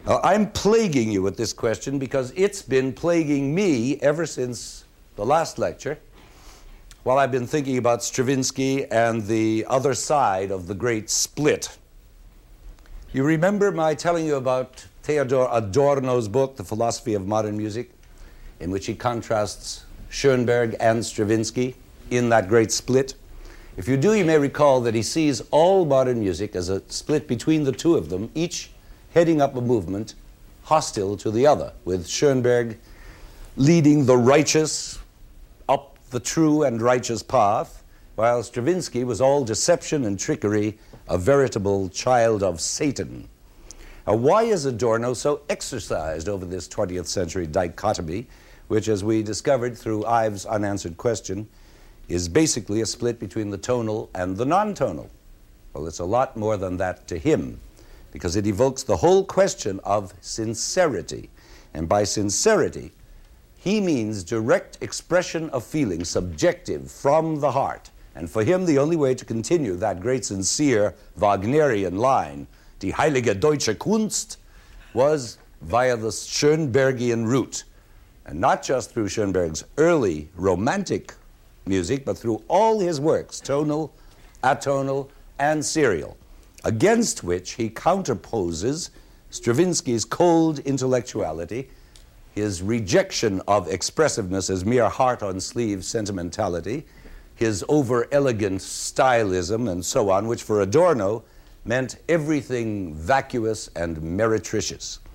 I'm plaguing you with this question because it's been plaguing me ever since the last lecture, while I've been thinking about Stravinsky and the other side of the great split. You remember my telling you about Theodor Adorno's book, The Philosophy of Modern Music, in which he contrasts Schoenberg and Stravinsky in that great split? If you do, you may recall that he sees all modern music as a split between the two of them, each heading up a movement hostile to the other, with Schoenberg leading the righteous up the true and righteous path, while Stravinsky was all deception and trickery, a veritable child of Satan. Now, why is Adorno so exercised over this 20th century dichotomy, which, as we discovered through Ives' unanswered question, is basically a split between the tonal and the non-tonal? Well, it's a lot more than that to him, because it evokes the whole question of sincerity. And by sincerity, he means direct expression of feeling, subjective, from the heart. And for him, the only way to continue that great sincere Wagnerian line, Die heilige deutsche Kunst, was via the Schoenbergian route. And not just through Schoenberg's early romantic music, but through all his works, tonal, atonal, and serial, against which he counterposes Stravinsky's cold intellectuality, his rejection of expressiveness as mere heart-on-sleeve sentimentality, his over-elegant stylism, and so on, which for Adorno meant everything vacuous and meretricious.